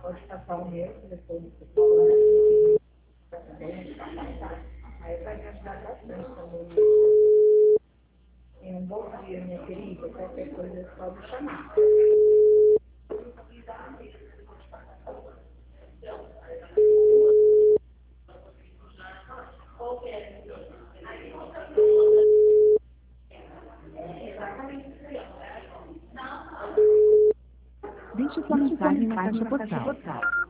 Pode passar o meu, depois do celular, aí vai me ajudar bastante também. Um bom dia, minha querida. Qualquer coisa é só me chamar. Deixe sua mensagem na caixa postal.